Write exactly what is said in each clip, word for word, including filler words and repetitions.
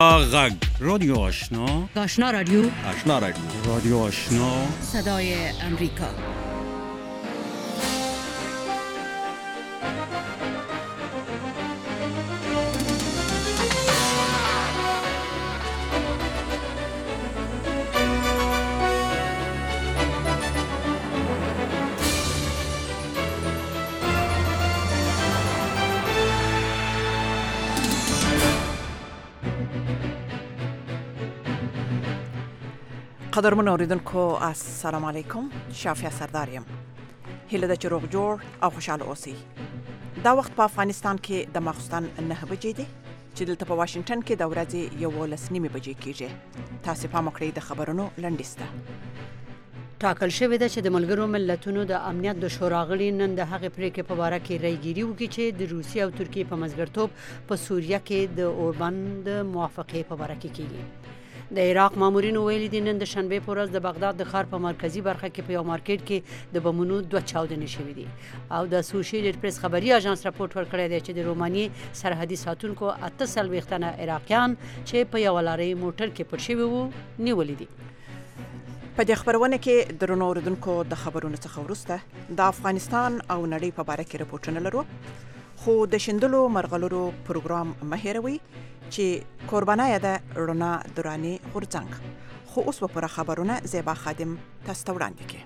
غگ رادیو آشنا آشنا رادیو آشنا رادیو رادیو آشنا صدای امریکا. قدرمن اوریدونکو السلام علیکم. شافیا سرداریم. هیله د چروغ جوړ او خوشاله اوسئ. دا وخت په افغانستان کې د ماخستن نه بجې دي چې دلته په واشنگټن کې د ورځې یولس نیمې بجې کېږي. تاسو پام وکړئ د خبرونو لنډیسته. ټاکل شوې ده چې د ملګرو ملتونو د امنیت د شورا غړي نن د هغې پریکړې په باره کې رایګیري وکړي چې د روسیې او ترکیې په منځګړیتوب په سوریه کې د اوربند موافقې په باره کې کېږي. د عراق مامورینو ویلي دي نن د شنبې په ورځ د بغداد د ښار په مرکزي برخه کې په یو مارکیټ کې د بمونو دوه چاودنې شوې دي. او د اسوسییټډ پریس خبري اژانس راپورټ ورکړی دی چې د رومانیې سرحدي ساتونکو اته څلوېښت تنه عراقیان چې په یوه لارۍ موټر کې پټ شوي وو نیولي دي. په دې خبرونه کې درنو اوریدونکو د خبرونو څخه وروسته د افغانستان او نړۍ په باره کې راپورټونه لرو. خو د شندلو مرغلرو پروګرام مه هېروئ چې قربانای ده رڼا دراني غورځنګ. خو اوس به پوره خبرونه زیبا خادم تاسو ته وړاندې کړي.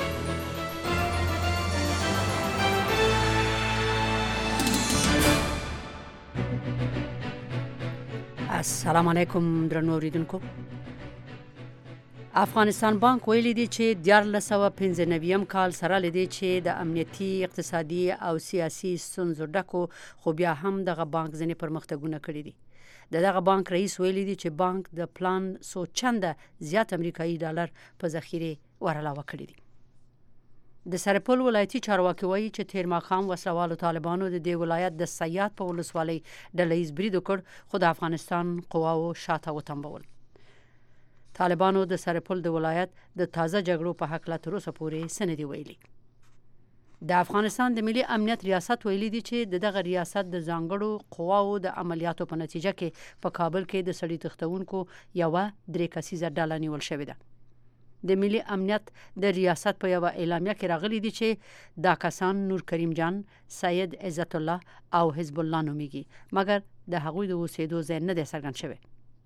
السلام علیکم درنو اوریدونکو. افغانستان بانک ویلي دی چې دیارلس سوه پنځه نویم کال سره لدی چې د امنیتي، اقتصادي او سیاسي ستونزو ډکو خو بیا هم دغه بانک ځینې پرمختګونه کړي دي. د دغه بانک رئیس ویلي دی چې بانک د پلان څو چنده زیات امریکایي ډالر په ذخیرې ورعلاوه کړي دي. د سرپل ولایتي چارواکي وایي چې تیر ماښام وسلوالو طالبانو د دې ولایت د سیاد په ولسوالۍ ډله ییز برید وکړ خو د افغانستان قواو شاته وتمبول. طالبانو د سرپل د ولایت د تازه جګړو په هکله تر اوسه پورې څه نه دي ویلي. د افغانستان د ملي امنیت ریاست ویلي دی چې د دغه ریاست د ځانګړو قواو د عملیاتو په نتیجه کې په کابل کې د سړي تښتونکو یوه درې کسیزه ډله نیول شوې ده. د ملي امنیت د ریاست په یوه اعلامیه کې راغلي دي چې دا کسان نور کریم جان، سید عزت الله او حزب الله نومیږي، مګر د هغوی د اوسېدو ځای نه دی څرګند شوی.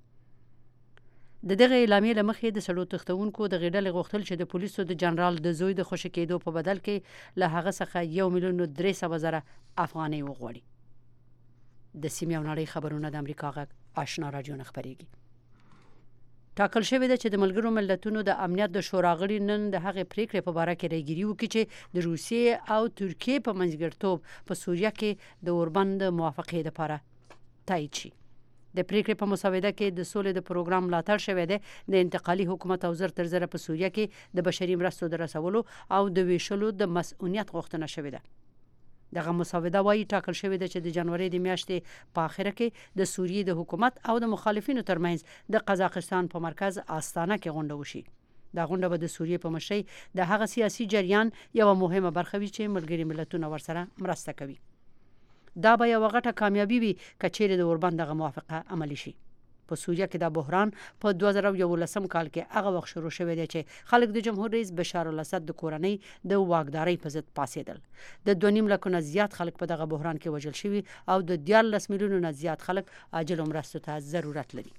د دغه اعلامیې له مخې د سړو تښتونکو د غېډلې غوښتل چې د پولیسو د جنرال د زوی د خوشي کېدو په بدل کې له هغه څخه یو میلیون درې سوه زره افغانۍ وغواړي. د سیمې او نړۍ خبرونه د امریکا غږ آشنا راډیو نه خپرېږي. ټاکل شوې ده چې د ملګرو ملتونو د امنیت د شورا غړي نن د هغې پریکړې په باره کې رایګیري وکړي چې د روسیې او ترکیې په منځګړیتوب په سوریه کې د اوربند موافقې لپاره تایید شي. د پریکړې په مسوده کې د سولې د پروګرام ملاتړ شوی دی. د انتقالي حکومت او زر تر زره په سوریه کې د بشري مرستو د رسولو او د ویشلو د مسؤلیت غوښتنه شوې ده. دغه مسوده وایي ټاکل شوې ده چې د جنوري د میاشتې په آخره کې د سوریې د حکومت او د مخالفینو ترمنځ د قزاقستان په مرکز آستانه کې غونډه وشي. دا غونډه به د سوریې په مشرۍ د هغه سیاسي جریان یوه مهمه برخه وي چې ملګري ملتونه ورسره مرسته کوي. دا به یوه غټه کامیابي وي که چیرې د اوربند دغه موافقه عملي شي. په سوریه کې دا بحران په دوه زره یولسم کال کې هغه وخت شروع شوی دی چې خلک د جمهور رئیس بشار الاسد د کورنۍ د واکدارۍ په ضد پاڅېدل. د دوه نیم لکو نه زیات خلک په دغه بحران کې وژل شوي او د دیارلس میلیونو نه زیات خلک عاجلو مرستو ته ضرورت لري.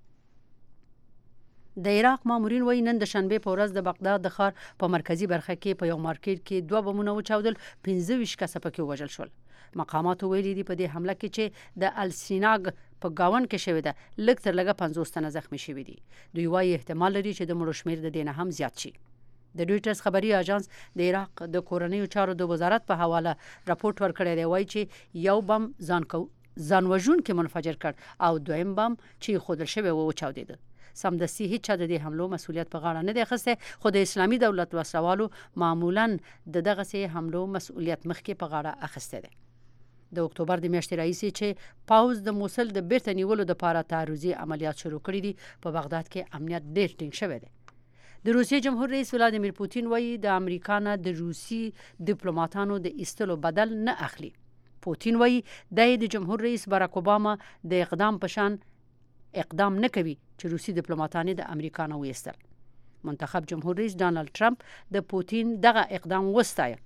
د عراق مامورین وایي نن د شنبې په ورځ د بغداد د ښار په مرکزي برخه کې په یو مارکیټ کې دوه بمونه وچاودل، پنځه ویشت کسه پکې ووژل شول. مقاماتو ویلي دي په دې حمله کې چې د السیناګ په گاون کې شوې ده لږ تر لږه پنځوس تنه زخمي شوي دي. دوی وایي احتمال لري چې د مړو شمېر د دې نه هم زیات شي. د رویټرز خبري اژانس د عراق د کورنیو چارو د وزارت په حواله راپورټ ورکړی دی. وایي چې یو بم ځان کو ځان وژونکی منفجر کړ او دویم بم چې ایښودل شوی و وچاودېده. سمدستي هیڅ چا د دې حملو مسؤلیت په غاړه نه دی اخیستی، خو د اسلامي دولت وسلوالو معمولا د دغسې حملو مسؤلیت مخکې په غاړه اخیستی دی. د اکتوبر د میاشتې راهیسې چې پاوز د موصل د بیرته نیولو دپاره تعرضي عملیات شروع کړي دي، په بغداد کې امنیت ډېر ټینګ شوی دی. د روسیې جمهور رئیس ولادیمیر پوتین وایي د امریکا نه د روسي ډیپلوماټانو د ایستلو بدل نه اخلي. پوتین وایي د جمهور رئیس باراک اوباما د اقدام په شان اقدام نه کوي چې روسي ډیپلوماټان د امریکا نه وایستل. منتخب جمهور رئیس ډانلډ ټرمپ د پوتین دغه اقدام وستایه.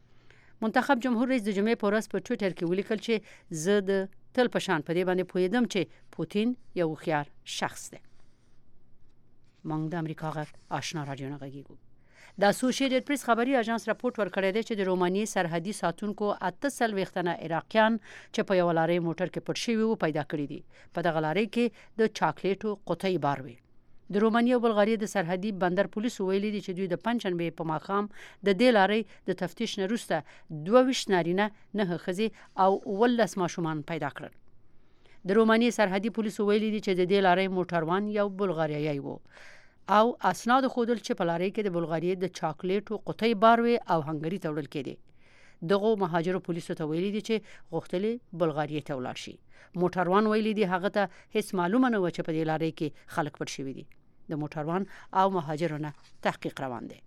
منتخب جمهور رئیس د جمعې په ورځ په ټوئیټر کې ولیکل چې زه د تل په شان په دې باندې پوهیدم چې پوتین یو خيار شخص دی. مونږ د امریکا غږ آشنا رادیو نه غږیږو. د اسوسییټډ پریس خبري اژانس راپورټ ورکړی دی چې د رومانیې سرحدي ساتونکو اته سلويخ تنه عراقیان چې په یو لارې موټر کې پټ شوي وو پیدا کړی دي. په دغه لارې کې د چاکلیټو قطۍ بار وي. د رومانیې او بلغاري د سرحدي بندر پولیسو ویلي دي چې دوی د پنځشنبه په ماښام د دې لارې د تفتیش نه وروسته دوه ویشت نارینه نه ښځې او ولس ماشومان پیدا کړل. د رومانیې سرحدي پولیسو ویلي دي چې د دې لارې موټروان یو بلغاریایی وو او اسناد خودل چې په لارې کې د بلغاري د چاکلیټو قطۍ بار وي او هنګري ته وړل کېدي. دغه مهاجرو پولیسو ته ویلي دي چې غوښتلې بلغاري ته ولاړ شي. موټروان ویلي دي هغه ته هیڅ معلومه نه و چې په دې لارې کې خلک پټ شوي دي. د موټروان او مهاجرونو تحقیق روان دی.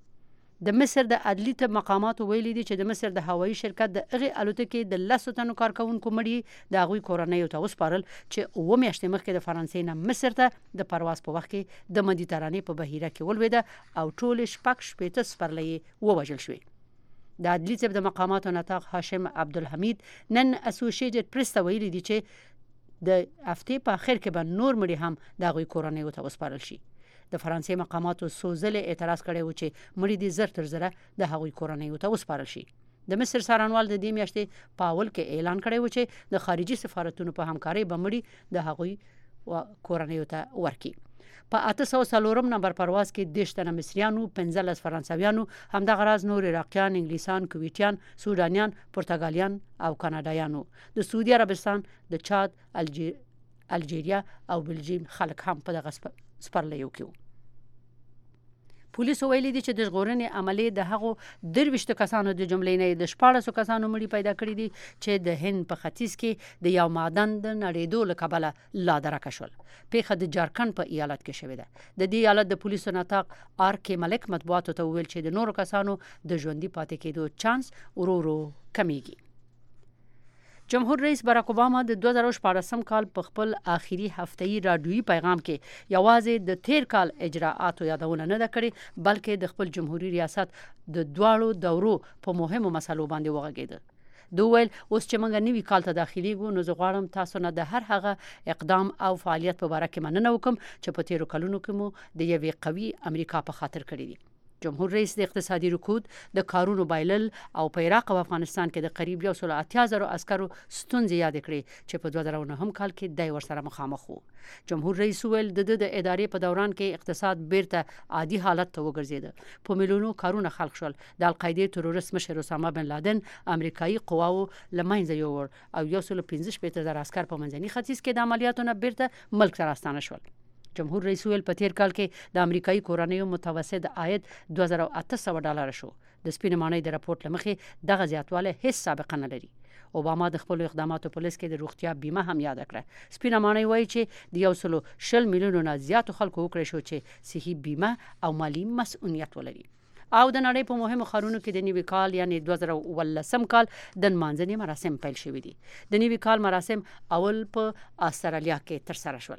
د مصر د عدلي مقاماتو ویلي دي چې د مصر د هوایي شرکت د هغې الوتکې د لسو تنو کارکونکو مړي د هغوی کورنیو ته وسپارل چې اوه میاشتې مخکې د فرانسې نه مصر ته د پرواز په وخت کې د مدیترانې په بحیره کې ولوېده او ټول شپږ شپېته سپرلۍ ووژل شوې. د عدلي طب د مقاماتو نطاق هاشم عبدالحمید نن اسوسییټډ پریس ته ویلي دي چې د هفتې په اخر کې به نور مړي هم د هغوی کورنیو ته وسپارل شي. د فرانسې مقاماتو سوزل اعتراض کړی و چې مړي دي زر تر زره د هغوی کورنیو ته وسپارل شي. د مصر څارنوال د دې میاشتې په اول کې اعلان کړی و چې د خارجي سفارتونو په همکارۍ به مړي د هغوی کورنیو ته ورکړي. په اته سوه څلورم نمبر پرواز کې دېرش تنه مصریانو، پنځلس فرانسویانو، همدغه راز نور عراقیان، انګلیسان، کویټیان، سودانیان، پرتګالیان او کاناډایانو، د سعودي عربستان، د چاد، الجیریا او بلجیم خلک هم په دغه سپرلیو کې وو. پولیسو ویلي دي چې د ژغورنې عملې د هغو درویشتو کسانو د جملې نه د شپاړسو کسانو مړي پیدا کړي دي چې د هند په ختیځ کې د یو معدن د نړېدو له کبله لا درکه شول. پیښه د جارکند په ایالت کې شوې ده. د دې ایالت د پولیسو نطاق آر کې ملک مطبوعاتو ته وویل چې د نورو کسانو د ژوندي پاتې کېدو چانس ورو ورو کمیږي. جمهور رئیس باراک اوباما د دوه زره شپاړسم کال په خپل آخري هفتهیي راډیویي پیغام کې یوازې د تیر کال اجراءاتو یادونه نه ده کړې بلکې د خپل جمهوریت ریاست د دواړو دورو په مهمو مسلو باندې وغږېده. دوی ویل اوس چې موږ نوي کال ته داخليږو نو زه غواړم تاسو نه د هر هغه اقدام او فعالیت په باره کې مننه وکم چې په تیرو کلونو کې مو د یوې قوي امریکا په خاطر کړی دي. جمهور رئیس د اقتصادي رکود، د کارونو بایلل او په عراق او افغانستان کې د قریب یو سل اتیا زره عسکرو ستونزې یاد کړې چې په دوه زره نهم کال کې دی ورسره مخامخ وو. جمهور رئیس ویل د د ادارې په دوران کې اقتصاد بیرته عادي حالت ته وګرځید. په میلیونو کارونه خلق شول. د القاعده تروریست مشر اسامه بن لادن امریکایي قواو لمنځه یوړ او یو سل پنځه شپېته زره عسکر په منځني ختیځ کې د عملیاتو نه بیرته ملک ته راستانه شول. جمهور رئیس ویل په تیر کال کې د امریکایي کورنیو متوسط عاید دوه زره اته سوه ډالر شو. د سپینې ماڼۍ د راپورټ لمخې دغه زیاتوالی هیڅ سابقه نه لري. اوباما د خپل اقداماتو په لیست کې د روغتیا بیمه هم یاد کړه. سپینه ماڼۍ وایي چې د یو سل شل میلیونو نه زیاتو خلکو وکړی شو چې صحي بیمه او مالی مسؤلیت ولري. او د نړۍ په مهمو ښارونو کې د نوي کال یعنی دوه زره اوولسم کال د نمانځنې مراسم پیل شوي دي. د نوي کال مراسم اول په استرالیا کې ترسره شول.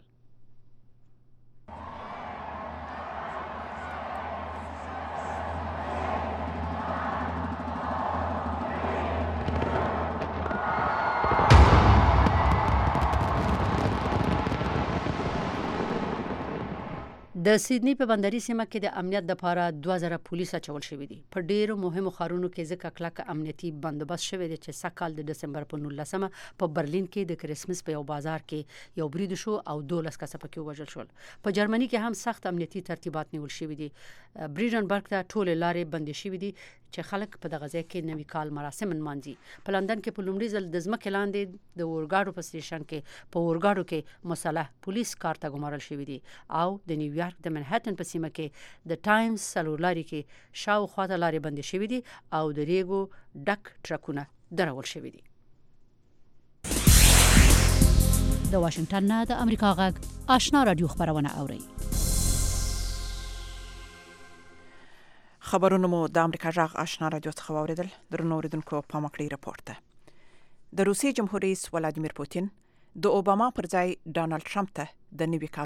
د سیدنی په بندري سیمه کې د امنیت لپاره دوه زره پولیس اچول شوي دي. په ډیرو مهمو ښارونو کې ځکه کلک امنیتي بندوبست شوی دی چې سږ کال د دسمبر په نولسمه په برلین کې د کرسمس په یو بازار کې یو برید شو او دولس کسه پکې وژل شول. په جرمني کې هم سخت امنیتي ترتیبات نیول شوي دي. بریډنبرګ ته ټول لارې بندې شوي دي چې خلک په دغه ځای کې نوي کال مراسم نمانځي. په لندن کې په لومړي ځل د ځمکې لاندې د اورګاډو په سټیشن کې په اورګاډو کې مسلح پولیس کار ته ګمارل شوي دي او د نیویارک د منهټن په سیمه کې د ټایمز څلور لارې کې شاوخوا ته لارې بندې شوي دي او د ریګو ډک ټرکونه درول شوي دي. د واشنگټن نه د امریکا غږ آشنا رادیو خبرونه اوري. خبرونه مو د امریکا غږ آشنا رادیو څخه واوریدل. درنو اوریدونکو په مکړی راپورټ ده. د روسي جمهور رئیس ولادیمیر پوتین د اوباما پر ځای ډانلډ ټرمپ ته د نوي کال